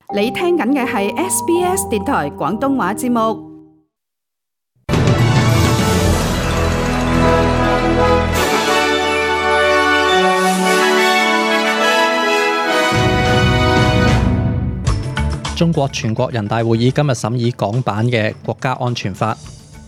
你聽緊嘅係 SBS 電台廣東話節目。 中國全國人大會議今日審議港版嘅國家安全法。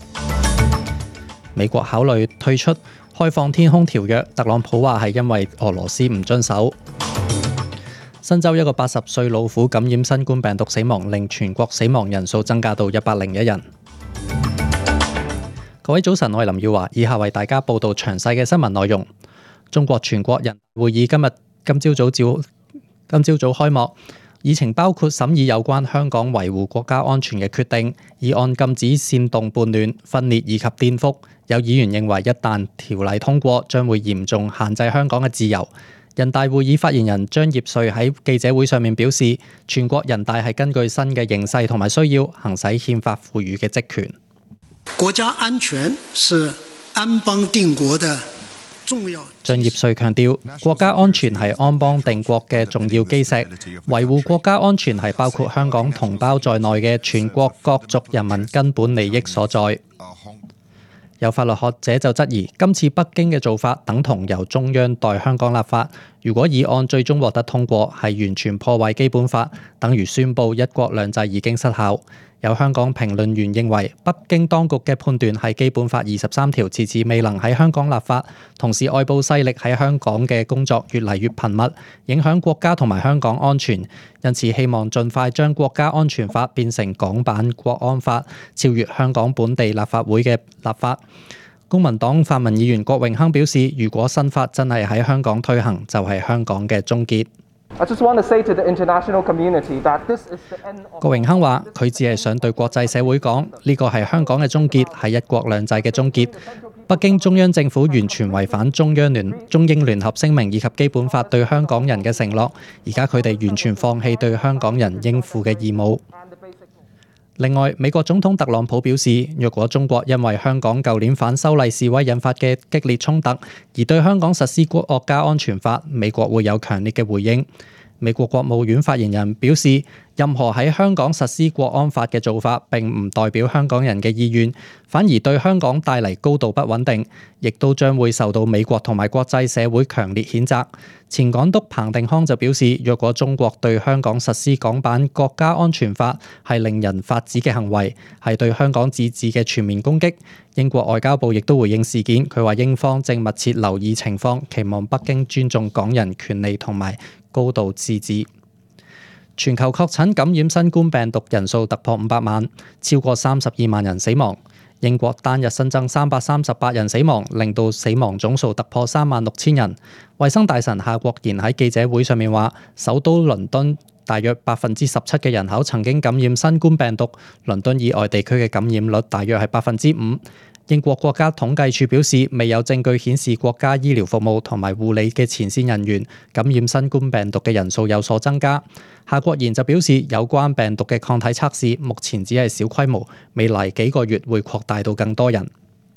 美國考慮退出開放天空條約，特朗普話係因為俄羅斯唔遵守。新州一個80歲老虎感染新冠病毒死亡，令全國死亡人數增加到101人。各位早晨，我係林耀華，以下為大家報道詳細嘅新聞內容。中國全國人大會議今朝早開幕。議程包括審議有關香港維護國家安全嘅決定，議案禁止煽動叛亂、分裂以及顛覆。有議員認為一旦條例通過，將會嚴重限制香港嘅自由。人大會議發言人張業遂喺記者會上面表示，全國人大係根據新嘅形勢同埋需要，行使憲法賦予嘅職權。 國家安全是安邦定國的張業遂強調，國家安全係安邦定國嘅重要基石，維護國家安全係包括香港同胞在內嘅全國各族人民根本利益所在。有法律學者就質疑，今次北京嘅做法等同由中央代香港立法，如果議案最終獲得通過，係完全破壞基本法，等於宣布一國兩制已經失效。有香港評論員認為，北京當局嘅判斷係基本法23條遲遲未能喺香港立法，同時外部勢力喺香港嘅工作越嚟越頻密，影響國家同埋香港安全，因此希望盡快將國家安全法變成港版國安法，超越香港本地立法會嘅立法。公民黨泛民議員郭榮鏗表示，如果新法真係喺香港推行，就係香港嘅終結。郭榮鏗話：佢只係想對國際社會講，呢個係香港嘅終結，係一國兩制嘅終結。北京中央政府完全違反中英聯合聲明以及基本法對香港人嘅承諾，而家佢哋完全放棄對香港人應負嘅義務。另外，美國總統特朗普表示，若果中國因為香港舊年反修例示威引發嘅激烈衝突，而對香港實施國家安全法，美國會有強烈嘅回應。美國國務院發言人表示，任何喺香港實施國安法嘅做法並唔代表香港人嘅意願，反而對香港帶嚟高度不穩定，亦都將會受到美國同埋國際社會強烈譴責。前港督彭定康就表示，若果中國對香港實施港版國家安全法，係令人髮指嘅行為，係對香港自治嘅全面攻擊。英國外交部亦都回應事件，佢話英方正密切留意情況，期望北京尊重港人權利同埋高度自治。全球確診感染新冠病毒人數突破500萬，超過32萬人死亡。英國單日新增338人死亡，令到死亡總數突破36000人。衛生大臣夏國賢喺記者會上面話，首都倫敦大約17%嘅人口曾經感染新冠病毒，倫敦以外地區嘅感染率大約係5%。英國國家統計處表示，未有證據顯示國家醫療服務同埋護理嘅前線人員感染新冠病毒嘅人數有所增加。夏國賢就表示，有關病毒嘅抗體測試目前只係小規模，未來幾個月會擴大到更多人。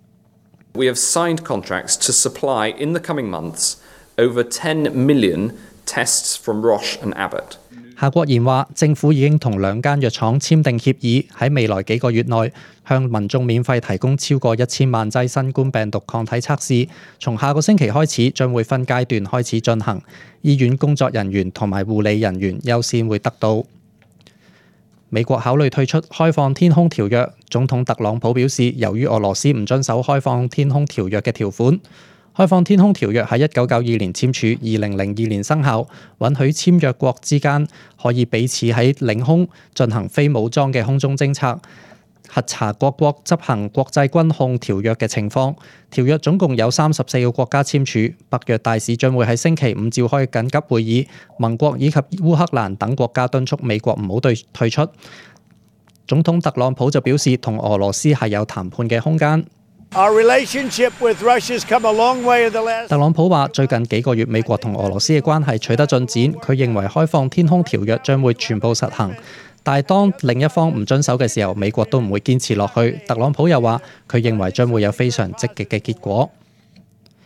We have signed contracts to supply in the coming months over 10 million tests from Roche and Abbott。 夏國賢話，政府已經同2間藥廠簽訂協議，喺未來幾個月內向民眾免費提供超過1000萬劑新冠病毒抗體測試。從下個星期開始，將會分階段開始進行。醫院工作人員同埋護理人員優先會得到。美國考慮退出開放天空條約，總統特朗普表示，由於俄羅斯唔遵守開放天空條約嘅條款。開放天空條約喺1992年簽署，2002年生效，允許簽約國之間可以彼此喺領空進行非武裝嘅空中偵察，核查各國執行國際軍控條約嘅情況。條約總共有34個國家簽署，北約大使將會喺星期5召開緊急會議，盟國以及烏克蘭等國家敦促美國唔好退出。總統特朗普就表示，同俄羅斯係有談判嘅空間。特朗普話：最近幾個月，美國同俄羅斯嘅關係取得進展。佢認為開放天空條約將會全部實行，但係當另一方唔遵守嘅時候，美國都唔會堅持落去。特朗普又話：佢認為將會有非常積極嘅結果。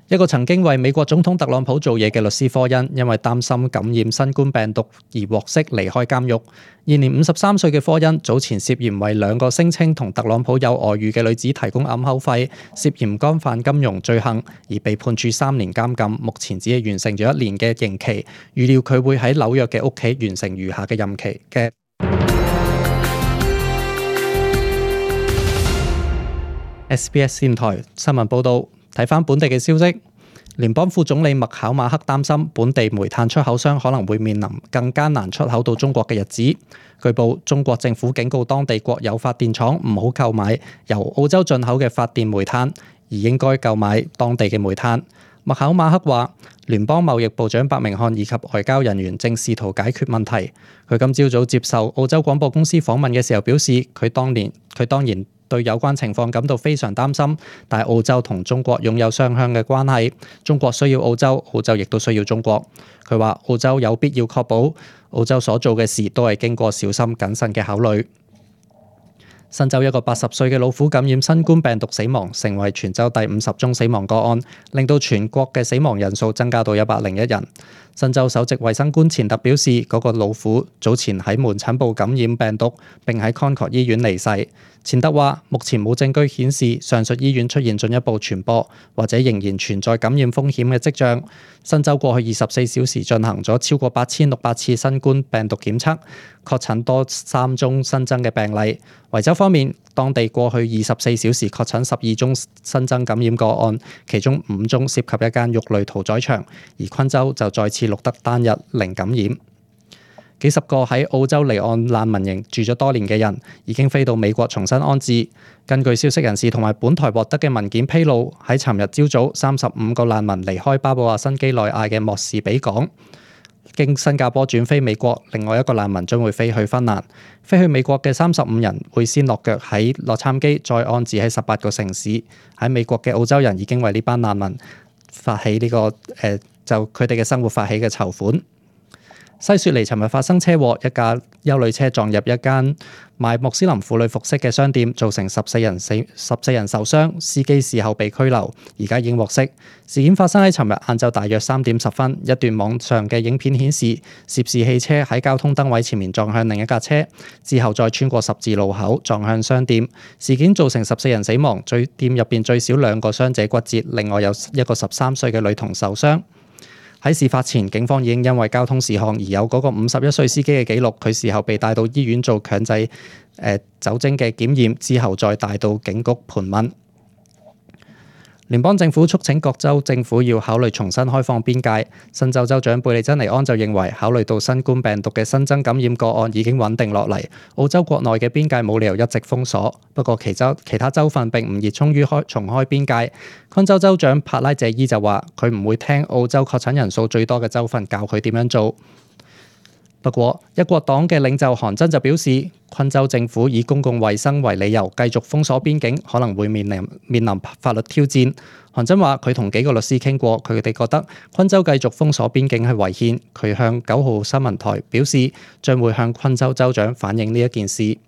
一個曾經為美國總統特朗普做嘢嘅律師科恩，因為擔心感染新冠病毒而獲釋離開監獄。現年53歲嘅科恩早前涉嫌為2個聲稱同特朗普有外遇嘅女子提供暗口費，涉嫌干犯金融罪行，而被判處3年監禁，目前只係完成咗1年嘅刑期，預料佢會喺紐約嘅屋企完成餘下嘅任期嘅。SBS 電台新聞報導。睇返本地嘅消息，聯邦副總理麥考馬克擔心本地煤炭出口商可能會面臨更艱難出口到中國嘅日子。據報，中國政府警告當地國有發電廠唔好購買由澳洲進口嘅發電煤炭，而應該購買當地嘅煤炭。麥考馬克話，聯邦貿易部長白明漢以及外交人員正試圖解決問題。佢今朝早接受澳洲廣播公司訪問嘅時候表示，佢當然對有關情況感到非常擔心，但係澳洲同中國擁有雙向嘅關係，中國需要澳洲，澳洲亦都需要中國。佢話澳洲有必要確保澳洲所做嘅事都係經過小心謹慎嘅考慮。新州一個80歲嘅老虎感染新冠病毒死亡，成為全州第50宗死亡個案，令到全國嘅死亡人數增加到101人。新州首席衛生官錢特表示，嗰個老虎早前喺門診部感染病毒，並喺康確醫院離世。錢特話，目前冇證據顯示上述醫院出現進一步傳播，或者仍然存在感染風險嘅跡象。新州過去24小時進行咗超過8600次新冠病毒檢測，確診多3宗新增嘅病例。維州方面，當地過去24小時確診12宗新增感染個案，其中5宗涉及一間肉類屠宰場，而昆州就再次錄得單日0感染。幾十個喺澳洲離岸難民營住咗多年嘅人已經飛到美國重新安置。根據消息人士同埋本台獲得嘅文件披露，喺尋日朝早35個難民離開巴布亞新畿內亞嘅莫士比港，經新加坡轉飛美國。另外一個難民將會飛去芬蘭。飛去美國嘅35人會先落腳喺洛杉磯，再安置喺18個城市。喺美國嘅澳洲人已經為呢班難民發起就佢哋嘅生活發起嘅籌款。西雪梨尋日發生車禍，一架休旅車撞入一間賣穆斯林婦女服飾嘅商店，造成14人受傷，司機事後被拘留，而家已經獲釋。事件發生喺尋日晏晝大約3點10分，一段網上嘅影片顯示涉事汽車喺交通燈位前面撞向另一架車，之後再穿過十字路口撞向商店。事件造成14人死亡，店入邊最少2個傷者骨折，另外有一個13歲嘅女童受傷。喺事發前，警方已經因為交通事項而有嗰個51歲司機嘅記錄，佢事後被帶到醫院做強制酒精嘅檢驗，之後再帶到警局盤問。聯邦政府促請各州政府要考慮重新開放邊界。新州州長貝利珍尼安就認為，考慮到新冠病毒嘅新增感染個案已經穩定落嚟，澳洲國內嘅邊界冇理由一直封鎖。不過其他州份並唔熱衷於重開邊界。昆州州長帕拉謝伊就話，佢唔會聽澳洲確診人數最多嘅州份教佢點樣做。不過，一國黨嘅領袖韓真就表示，昆州政府以公共衛生為理由繼續封鎖邊境，可能會面臨法律挑戰。韓真話佢同幾個律師傾過，佢哋覺得昆州繼續封鎖邊境係違憲。佢向9號新聞台表示，將會向昆州州長反映呢一件事。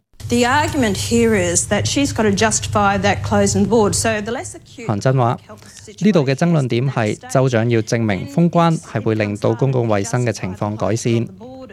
韓真話：呢度嘅爭論點係州長要證明封關係會令到公共衛生嘅情況改善。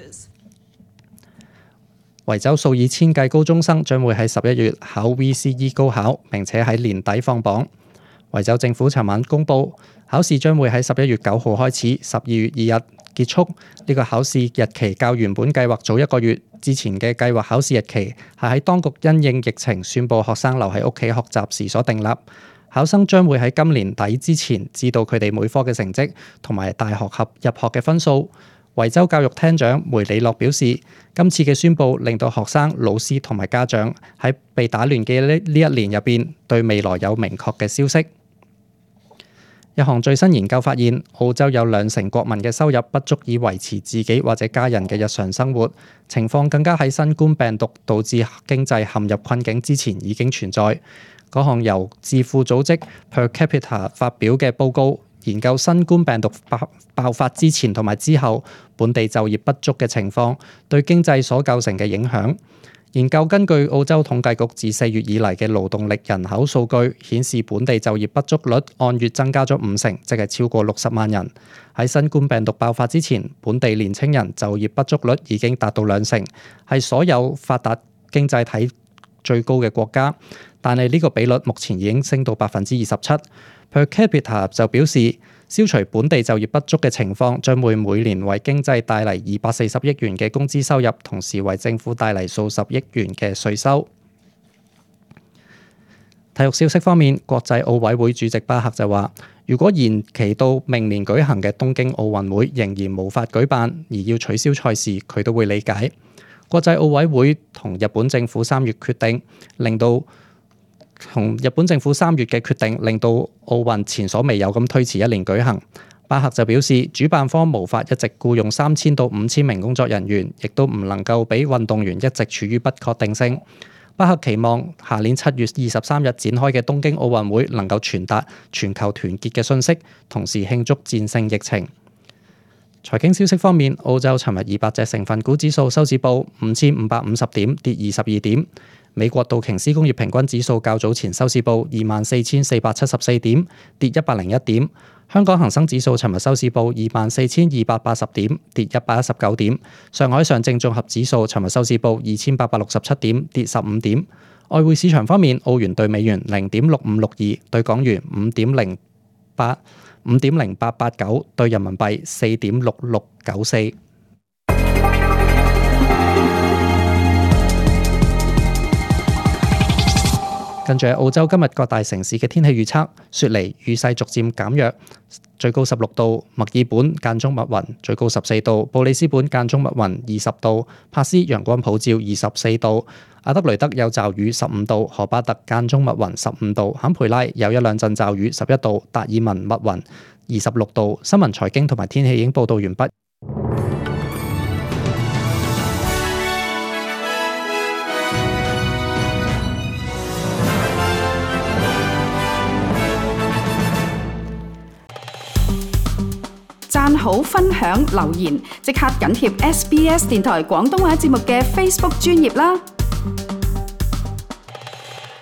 維州數以千計高中生將會喺11月考 VCE 高考，並且喺年底放榜。維州政府尋晚公布，考試將會喺11月9號開始，12月2日結束。呢個考試日期較原本計劃早1個月。之前嘅計劃考試日期係喺當局因應疫情宣布學生留喺屋企學習時所訂立。考生將會喺今年底之前知道佢哋每科嘅成績同埋大學入學嘅分數。維州教育廳長梅里諾表示，今次嘅宣佈令到學生、老師同埋家長喺被打亂嘅呢一年入邊，對未來有明確嘅消息。一項最新研究發現，澳洲有2成國民嘅收入不足以維持自己或者家人嘅日常生活，情況更加喺新冠病毒導致經濟陷入困境之前已經存在。嗰項由智庫組織 Per Capita 發表嘅報告，研究新冠病毒爆發之前同埋之後本地就業不足嘅情況對經濟所構成嘅影響。 研究根據澳洲統計局自4月以嚟嘅勞動力人口數據顯示，本地就業不足率按月增加咗50%，即係超過60萬人。喺新冠病毒爆發之前，本地年青人就業不足率已經達到20%，係所有發達經濟體最高嘅國家。但係呢個比率目前已經升到27%。Per Capita 就表示，消除本地就業不足嘅情況，將會每年為經濟帶嚟240億元嘅工資收入，同時為政府帶嚟數十億元嘅稅收。體育消息方面，國際奧委會主席巴克就話，如果延期到明年舉行嘅東京奧運會仍然無法舉辦，而要取消賽事，佢都會理解。國際奧委會同日本政府3月嘅決定，令到奧運前所未有咁推遲1年舉行。巴克就表示，主辦方無法一直僱用3000到5000名工作人員，亦都唔能夠俾運動員一直處於不確定性。巴克期望下年7月23日展開嘅東京奧運會能夠傳達全球團結嘅訊息，同時慶祝戰勝疫情。財經消息方面，澳洲尋日200隻成分股指數收市報5550點，跌22點。美國道瓊斯工業平均指數較早前收市報24474點，跌101點。香港恒生指數尋日收市報24280點，跌119點。上海上證綜合指數尋日收市報2867點，跌15點。外匯市場方面，澳元對美元0.6562，對港元5.0889，對人民幣4.6694。跟住澳洲今日各大城市嘅天氣預測：雪梨雨勢逐漸減弱，最高16度；墨爾本間中密雲，最高14度；布里斯本間中密雲20度；珀斯陽光普照24度；阿德雷德有驟雨15度；荷巴特間中密雲15度；坎培拉有一兩陣驟雨11度；達爾文密雲26度。新聞財經同埋天氣已經報道完畢。 讚好、分享、留言，即刻緊貼SBS 電台廣東話節目嘅 Facebook 專頁啦！